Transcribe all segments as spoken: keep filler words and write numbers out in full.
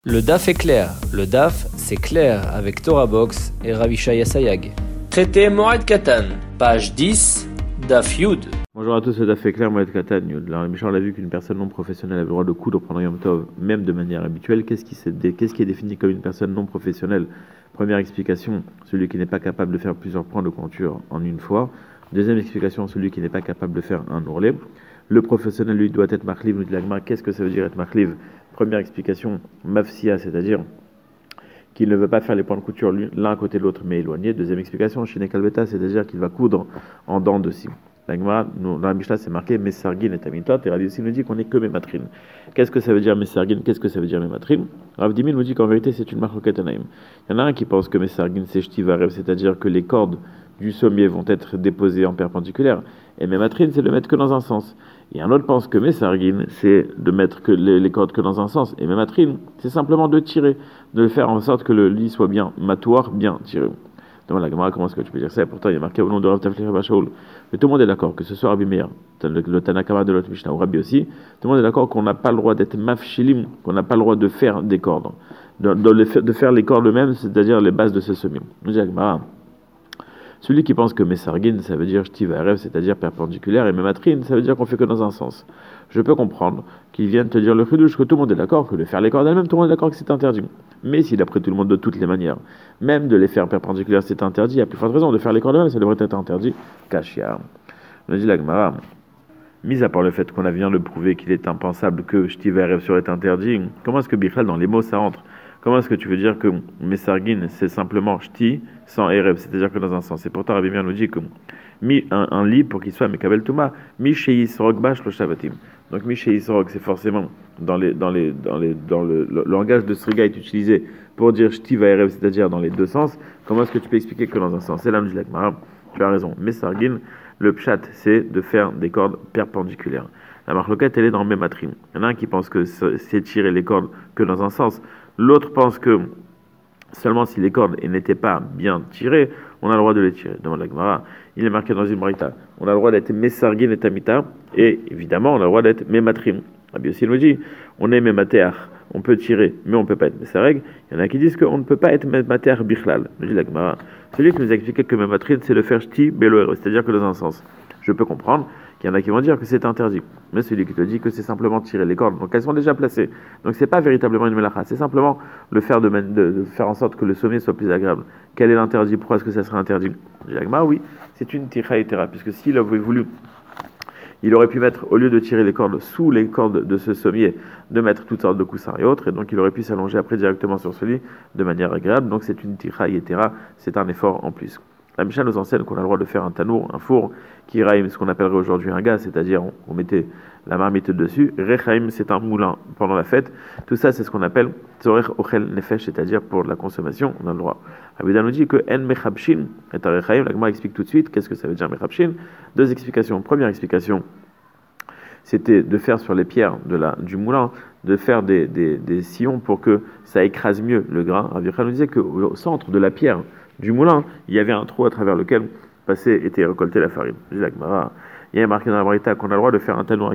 Le D A F est clair. Le D A F, c'est clair avec Torah Box et Ravishaya Sayag. Traité Moed Katan, page dix, D A F Yud. Bonjour à tous, le D A F est clair, Moed Katan Yud. Alors, Michel a vu qu'une personne non professionnelle avait le droit de coudre pendant Yom Tov, même de manière habituelle. Qu'est-ce qui, Qu'est-ce qui est défini comme une personne non professionnelle? Première explication, celui qui n'est pas capable de faire plusieurs points de couture en une fois. Deuxième explication, celui qui n'est pas capable de faire un ourlet. Le professionnel, lui, doit être machliv. Nous dit l'agma, qu'est-ce que ça veut dire être machliv? Première explication, mafsia, c'est-à-dire qu'il ne veut pas faire les points de couture l'un à côté de l'autre, mais éloignés. Deuxième explication, shine kalbeta, c'est-à-dire qu'il va coudre en dents de scie. L'agma, dans la Mishnah, c'est marqué mesargin et tamitot, et Rabbi Yossi nous dit qu'on n'est que mématrine. Qu'est-ce que ça veut dire mesargin? Qu'est-ce que ça veut dire mématrine? Rav Dimi nous dit qu'en vérité, c'est une marloquet anaïm. Il y en a un qui pense que mesargin, c'est shtivarev, c'est-à-dire que les cordes du sommier vont être déposées en perpendiculaire, et mématrine, c'est de le mettre que dans un sens. Et un autre pense que mesargin, c'est de mettre que les, les cordes que dans un sens, et mématrine, c'est simplement de tirer, de faire en sorte que le lit soit bien matoir, bien tiré. Demande la Gemara, comment est-ce que tu peux dire ça? Pourtant, il y a marqué au nom de Rav Taflir Bashaoul. Mais tout le monde est d'accord que ce soit Rabbi Meir, le, le Tanakama de l'autre Mishnah, ou Rabbi aussi, tout le monde est d'accord qu'on n'a pas le droit d'être mafshilim, qu'on n'a pas le droit de faire des cordes, de, de, de, de faire les cordes eux-mêmes, c'est-à-dire les bases de ce sommier. Nous dit la Gemara, celui qui pense que mesargin, ça veut dire shtivarev, c'est-à-dire perpendiculaire, et mématrine, ça veut dire qu'on fait que dans un sens. Je peux comprendre qu'ils viennent te dire le chidouche que tout le monde est d'accord que de faire les cordes elles-mêmes, tout le monde est d'accord que c'est interdit. Mais si d'après tout le monde, de toutes les manières, même de les faire perpendiculaires, c'est interdit, il y a plus forte raison de faire les cordes elles-mêmes, ça devrait être interdit. Kashia. On dit la Gemara, mis à part le fait qu'on a vient de prouver qu'il est impensable que shtivarev serait interdit, comment est-ce que Bichal, dans les mots, ça entre? Comment est-ce que tu veux dire que mesargin, c'est simplement shti sans erev, c'est-à-dire que dans un sens? Et pourtant, Rabbi Meir nous dit que mi un, un lit pour qu'il soit mekabel tuma, mi shei yisrog bash lo shavatim. Donc mi shei yisrog, c'est forcément dans les dans les dans les dans le, le, le langage de Sriga est utilisé pour dire shti va erev, c'est-à-dire dans les deux sens. Comment est-ce que tu peux expliquer que dans un sens? C'est là, nous dit la Gemara, tu as raison. Mesargin, le pshat, c'est de faire des cordes perpendiculaires. La marloquette, elle est dans mématrine. Il y en a un qui pense que c'est tirer les cordes que dans un sens. L'autre pense que seulement si les cordes n'étaient pas bien tirées, on a le droit de les tirer. Demande la Gemara. Il est marqué dans une braïta. On a le droit d'être mesargin et tamita, et évidemment, on a le droit d'être mématrim. Rabbi Yossi nous dit, on est mémater, on peut tirer, mais on ne peut pas être mesareg. Il y en a qui disent qu'on ne peut pas être mémater bichlal. Nous dit la Gemara. Celui qui nous a expliqué que mématrim, c'est le faire shti beloer, c'est-à-dire que dans un sens. Je peux comprendre qu'il y en a qui vont dire que c'est interdit. Mais celui qui te dit que c'est simplement tirer les cordes, donc elles sont déjà placées. Donc c'est pas véritablement une melacha, c'est simplement le faire de, de, de faire en sorte que le sommet soit plus agréable. Quel est l'interdit? Pourquoi est-ce que ça serait interdit? Jacques, oui, c'est une tira et tera, puisque s'il avait voulu, il aurait pu mettre, au lieu de tirer les cordes sous les cordes de ce sommier, de mettre toutes sortes de coussins et autres, et donc il aurait pu s'allonger après directement sur ce lit de manière agréable. Donc c'est une tira et tera, c'est un effort en plus. La Mishnah nous enseigne qu'on a le droit de faire un tanour, un four, qui raïm, ce qu'on appellerait aujourd'hui un gaz, c'est-à-dire on, on mettait la marmite dessus. Rechaim, c'est un moulin pendant la fête. Tout ça, c'est ce qu'on appelle tzorech ochel nefesh, c'est-à-dire pour la consommation, on a le droit. Rabbi nous dit que en mechabshin est un rechaim. La Gemara explique tout de suite qu'est-ce que ça veut dire mechabshin. Deux explications. Première explication, c'était de faire sur les pierres de la, du moulin, de faire des, des, des sillons pour que ça écrase mieux le grain. Rabbi nous disait qu'au centre de la pierre du moulin, il y avait un trou à travers lequel passait, était récoltée la farine. Il y a marqué dans la Braïta qu'on a le droit de faire un tanour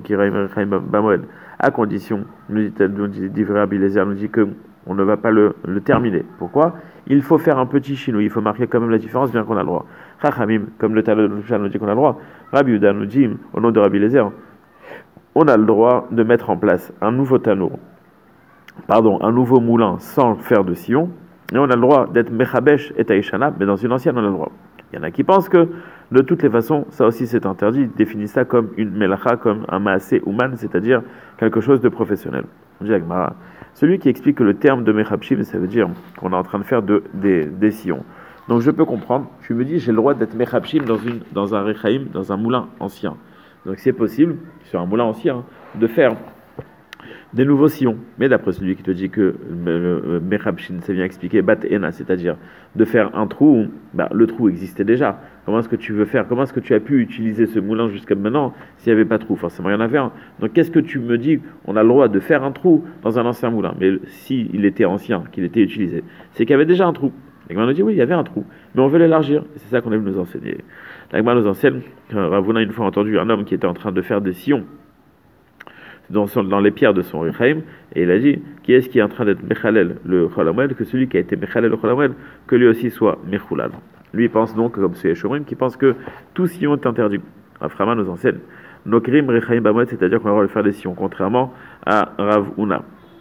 à condition, nous dit Rabbi Eliezer, nous dit qu'on ne va pas le, le terminer. Pourquoi? Il faut faire un petit chinou, il faut marquer quand même la différence, bien qu'on a le droit. Chachamim, comme le Talmud nous dit qu'on a le droit. Rabbi Yehuda nous dit, au nom de Rabbi Eliezer, on a le droit de mettre en place un nouveau tanour, pardon, un nouveau moulin sans faire de sillon. Et on a le droit d'être mechabesh et taïshana, mais dans une ancienne, on a le droit. Il y en a qui pensent que, de toutes les façons, ça aussi c'est interdit. Ils définissent ça comme une melacha, comme un maasé ouman, c'est-à-dire quelque chose de professionnel. Celui qui explique que le terme de mechabshim, ça veut dire qu'on est en train de faire de, des, des sillons. Donc je peux comprendre, je me dis, j'ai le droit d'être mechabshim dans, une, dans un rechaim, dans un moulin ancien. Donc c'est possible, sur un moulin ancien, de faire des nouveaux sillons. Mais d'après celui qui te dit que le mechabshin, c'est bien expliqué, bat ena, c'est-à-dire de faire un trou, bah, le trou existait déjà. Comment est-ce que tu veux faire? Comment est-ce que tu as pu utiliser ce moulin jusqu'à maintenant s'il n'y avait pas de trou? Forcément, il y en avait un. Donc qu'est-ce que tu me dis? On a le droit de faire un trou dans un ancien moulin. Mais s'il il était ancien, qu'il était utilisé, c'est qu'il y avait déjà un trou. L'Agma nous dit oui, il y avait un trou, mais on veut l'élargir. Et c'est ça qu'on aime nous enseigner. L'Agma nous enseigne, Ravuna une fois entendu un homme qui était en train de faire des sillons dans, son, dans les pierres de son Rechaim, et il a dit, qui est-ce qui est en train d'être Mechalel le Chol HaMoed, que celui qui a été Mechalel le Chol HaMoed, que lui aussi soit Mechulal. Lui pense donc, comme c'est Shomrim, qui pense que tous sillons est interdit. Aframa nous enseigne, Nokrim Rechaim Bamoed, c'est-à-dire qu'on a le droit de faire des sillons, contrairement à Rav Huna.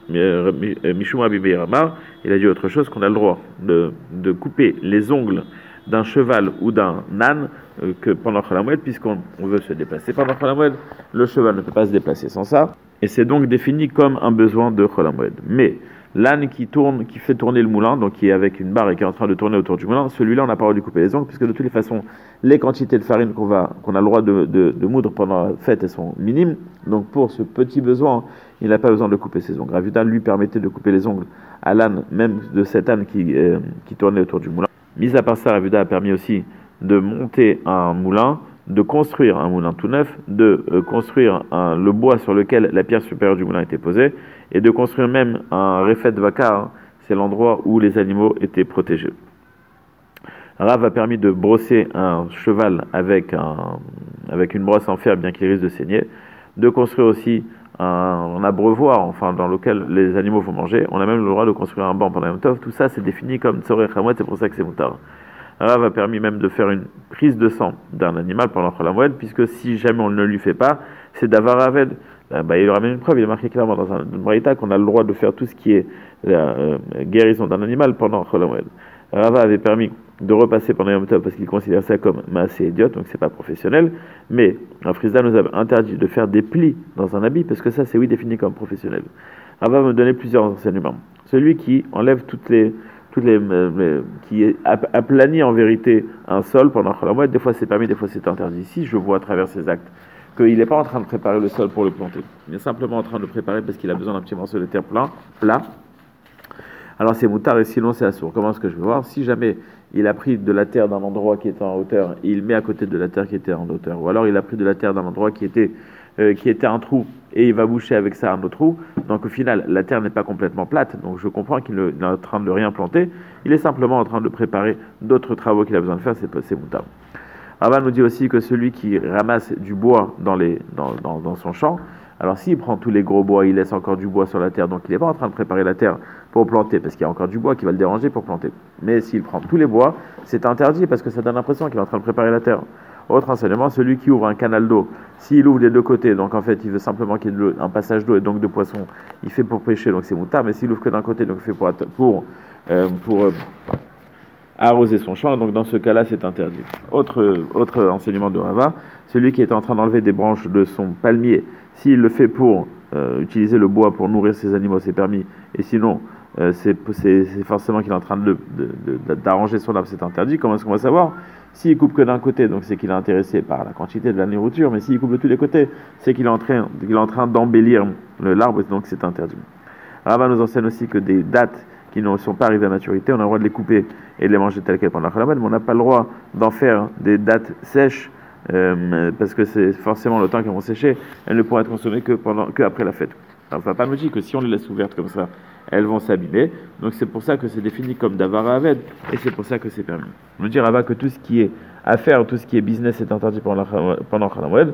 Mishum Rabbi Meir Amar, il a dit autre chose, qu'on a le droit de, de couper les ongles d'un cheval ou d'un âne euh, que pendant Chol HaMoed, puisqu'on on veut se déplacer pendant Chol HaMoed, le cheval ne peut pas se déplacer sans ça, et c'est donc défini comme un besoin de Chol HaMoed. Mais l'âne qui tourne, qui fait tourner le moulin, donc qui est avec une barre et qui est en train de tourner autour du moulin, celui-là on n'a pas le droit de couper les ongles, puisque de toutes les façons, les quantités de farine qu'on va, qu'on a le droit de, de, de moudre pendant la fête, elles sont minimes, donc pour ce petit besoin, il n'a pas besoin de couper ses ongles. Rav Yuda lui permettait de couper les ongles à l'âne, même de cet âne qui, euh, qui tournait autour du moulin. Mis à part ça, Rav Yuda a permis aussi de monter un moulin, de construire un moulin tout neuf, de euh, construire un, le bois sur lequel la pierre supérieure du moulin était posée, et de construire même un refet vakar, c'est l'endroit où les animaux étaient protégés. Rav a permis de brosser un cheval avec, un, avec une brosse en fer, bien qu'il risque de saigner, de construire aussi un, un abreuvoir, enfin dans lequel les animaux vont manger. On a même le droit de construire un banc pendant Yom Tov. Tout ça c'est défini comme Tzorech HaMoed, c'est pour ça que c'est Moutar. Rav a permis même de faire une prise de sang d'un animal pendant Chol HaMoed, puisque si jamais on ne le lui fait pas, c'est Davar Aved. Ben, bah, il ramène une preuve, il est marqué clairement dans un braïta qu'on a le droit de faire tout ce qui est la euh, guérison d'un animal pendant Chol HaMoed. Rava avait permis de repasser pendant Yom Tov parce qu'il considère ça comme assez idiote, donc c'est pas professionnel. Mais Rav Frisda nous a interdit de faire des plis dans un habit parce que ça c'est oui défini comme professionnel. Rava me donner plusieurs enseignements. Celui qui enlève toutes les, toutes les, euh, qui aplanit en vérité un sol pendant Chol HaMoed, des fois c'est permis, des fois c'est interdit. Ici, je vois à travers ses actes qu'il n'est pas en train de préparer le sol pour le planter. Il est simplement en train de le préparer parce qu'il a besoin d'un petit morceau de terre plein, plat. Alors c'est moutard et sinon c'est assourd. Comment est-ce que je vais voir? Si jamais il a pris de la terre d'un endroit qui était en hauteur et il met à côté de la terre qui était en hauteur, ou alors il a pris de la terre d'un endroit qui était, euh, qui était un trou et il va boucher avec ça un autre trou, donc au final la terre n'est pas complètement plate, donc je comprends qu'il est en train de rien planter, il est simplement en train de préparer d'autres travaux qu'il a besoin de faire, c'est, c'est moutard. Rava nous dit aussi que celui qui ramasse du bois dans, les, dans, dans, dans son champ, alors s'il prend tous les gros bois, il laisse encore du bois sur la terre, donc il n'est pas en train de préparer la terre pour planter, parce qu'il y a encore du bois qui va le déranger pour planter. Mais s'il prend tous les bois, c'est interdit, parce que ça donne l'impression qu'il est en train de préparer la terre. Autre enseignement, celui qui ouvre un canal d'eau, s'il ouvre les deux côtés, donc en fait il veut simplement qu'il y ait de un passage d'eau et donc de poissons, il fait pour pêcher, donc c'est moutard, mais s'il ouvre que d'un côté, donc il fait pour, pour, euh, pour euh, arroser son champ, donc dans ce cas-là c'est interdit. Autre, autre enseignement de Rava, celui qui est en train d'enlever des branches de son palmier, s'il le fait pour euh, utiliser le bois pour nourrir ses animaux, c'est permis, et sinon euh, c'est, c'est, c'est forcément qu'il est en train de, de, de, d'arranger son arbre, c'est interdit. Comment est-ce qu'on va savoir? S'il coupe que d'un côté, donc c'est qu'il est intéressé par la quantité de la nourriture, mais s'il coupe de tous les côtés, c'est qu'il est en train, qu'il est en train d'embellir le, l'arbre, donc c'est interdit. Rava nous enseigne aussi que des dattes qui ne sont pas arrivées à maturité, on a le droit de les couper et de les manger telles quelles pendant la Chol HaMoed, mais on n'a pas le droit d'en faire des dattes sèches, euh, parce que c'est forcément le temps qu'elles vont sécher, elles ne pourront être consommées que, pendant, que après la fête. Alors, on ne va pas nous dire que si on les laisse ouvertes comme ça, elles vont s'abîmer, donc c'est pour ça que c'est défini comme Davar Aved, et c'est pour ça que c'est permis. On nous dit Rava que tout ce qui est affaire, tout ce qui est business est interdit pendant Chol HaMoed,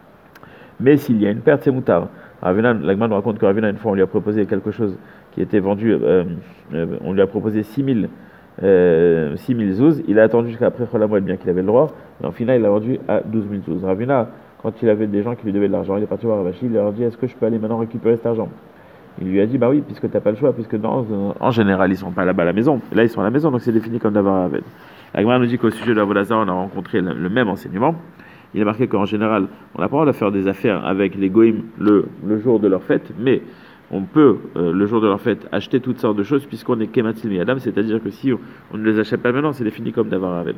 mais s'il y a une perte, c'est moutard. Ravina, l'Agman nous raconte que Ravina, une fois, on lui a proposé quelque chose qui était vendu, euh, euh, on lui a proposé six mille euh, zouz, il a attendu jusqu'à après Chol HaMoed, bien qu'il avait le droit, et en final, il a vendu à douze mille zouz. Ravina, quand il avait des gens qui lui devaient de l'argent, il est parti voir Ravashi, il leur a dit, est-ce que je peux aller maintenant récupérer cet argent? Il lui a dit, bah oui, puisque tu n'as pas le choix, puisque dans, en général, ils ne sont pas là-bas à la maison, là, ils sont à la maison, donc c'est défini comme Davar Aved. L'Agman nous dit qu'au sujet de la Avodah Zarah, on a rencontré le, le même enseignement. Il est marqué qu'en général, on n'a pas le droit de faire des affaires avec les goïms le, le jour de leur fête, mais on peut, euh, le jour de leur fête, acheter toutes sortes de choses puisqu'on est Kematil Miyadam, c'est-à-dire que si on, on ne les achète pas maintenant, c'est défini comme Davar Aved.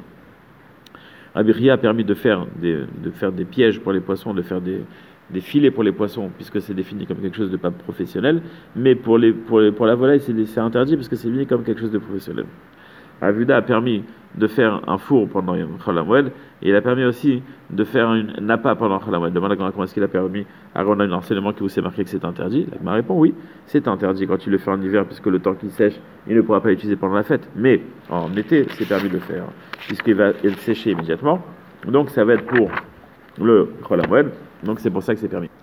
Rabbi Ria a permis de faire, des, de faire des pièges pour les poissons, de faire des, des filets pour les poissons, puisque c'est défini comme quelque chose de pas professionnel, mais pour, les, pour, les, pour la volaille, c'est, c'est interdit parce que c'est défini comme quelque chose de professionnel. Rav Yuda a permis de faire un four pendant Chol HaMoed, et il a permis aussi de faire une napa pendant Chol HaMoed. Demande comment est-ce qu'il a permis. Aaron a un enseignement qui vous est marqué que c'est interdit. La répond oui, c'est interdit quand tu le fais en hiver, puisque le temps qu'il sèche, il ne pourra pas l'utiliser pendant la fête. Mais en été, c'est permis de le faire, puisqu'il va le sécher immédiatement. Donc ça va être pour le Chol HaMoed, donc c'est pour ça que c'est permis.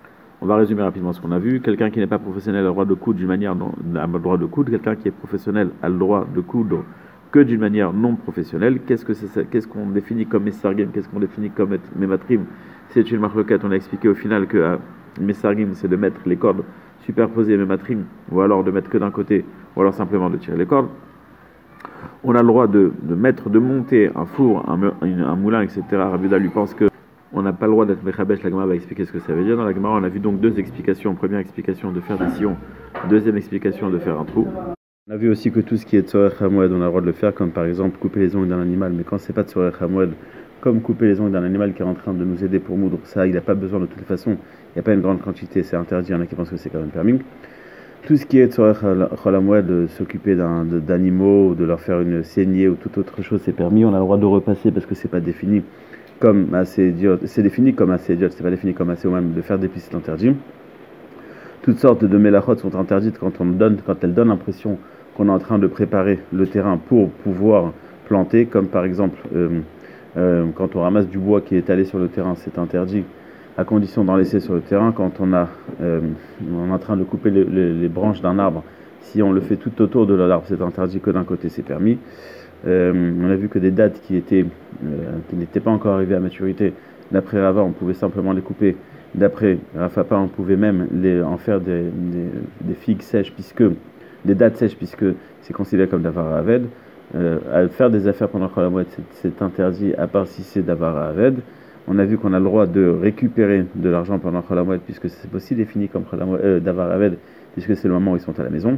On va résumer rapidement ce qu'on a vu. Quelqu'un qui n'est pas professionnel a le droit de coudre d'une manière non, a le droit de coudre. Quelqu'un qui est professionnel a le droit de coudre que d'une manière non professionnelle. Qu'est-ce que c'est, qu'est-ce qu'on définit comme Messargim, qu'est-ce qu'on définit comme Mematrim? C'est une marloquette. On a expliqué au final que euh, Messargim, c'est de mettre les cordes superposées Mematrim, ou alors de mettre que d'un côté, ou alors simplement de tirer les cordes. On a le droit de, de mettre, de monter un four, un, un moulin, et cetera. Rabbi Yehuda lui pense que on n'a pas le droit d'être Mechabesh. La Gemara va expliquer ce que ça veut dire. Dans la Gemara, on a vu donc deux explications. Première explication, de faire des sillons. Deuxième explication, de faire un trou. On a vu aussi que tout ce qui est Tzorech HaMoed, on a le droit de le faire, comme par exemple couper les ongles d'un animal. Mais quand c'est pas Tzorech HaMoed, comme couper les ongles d'un animal qui est en train de nous aider pour moudre, ça, il n'a pas besoin de toute façon. Il n'y a pas une grande quantité, c'est interdit. Il y en a qui pensent que c'est quand même permis. Tout ce qui est Tzorech HaMoed, de s'occuper d'un, de, d'animaux, ou de leur faire une saignée ou toute autre chose, c'est permis. On a le droit de repasser parce que c'est pas défini comme assez idiote. C'est défini comme assez idiote, c'est pas défini comme assez humain. De faire des pistes, c'est interdit. Toutes sortes de mélachot sont interdites quand on donne, quand elles donnent l'impression qu'on est en train de préparer le terrain pour pouvoir planter, comme par exemple euh, euh, quand on ramasse du bois qui est étalé sur le terrain, c'est interdit, à condition d'en laisser sur le terrain. Quand on, a, euh, on est en train de couper les, les, les branches d'un arbre, si on le fait tout autour de l'arbre, c'est interdit, que d'un côté c'est permis. Euh, on a vu que des dattes qui étaient euh, qui n'étaient pas encore arrivées à maturité, d'après Rava, on pouvait simplement les couper. D'après Rafapa, on pouvait même les, en faire des, des, des figues sèches, puisque des dattes sèches, puisque c'est considéré comme d'avar à Aved. Euh, à faire des affaires pendant Chol HaMoed, c'est, c'est interdit, à part si c'est d'avar à Aved. On a vu qu'on a le droit de récupérer de l'argent pendant Chol HaMoed, puisque c'est aussi défini comme euh, d'avar à Aved, puisque c'est le moment où ils sont à la maison.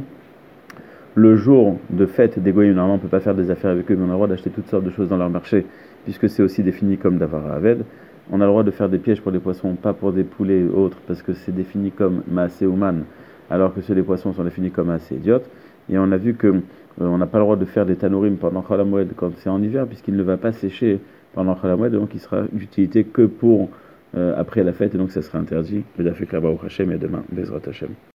Le jour de fête des Goyim, normalement on ne peut pas faire des affaires avec eux, mais on a le droit d'acheter toutes sortes de choses dans leur marché, puisque c'est aussi défini comme d'avar à Aved. On a le droit de faire des pièges pour les poissons, pas pour des poulets ou autres, parce que c'est défini comme Maaseh Ouman, alors que ceux des poissons sont définis comme Maaseh Idiot. Et on a vu que euh, on n'a pas le droit de faire des tanourim pendant Chol HaMoed quand c'est en hiver, puisqu'il ne va pas sécher pendant Chol HaMoed, donc il sera d'utilité que pour euh, après la fête, et donc ça sera interdit. Le Dafek Labba Hashem, et demain, Bezrat Hashem.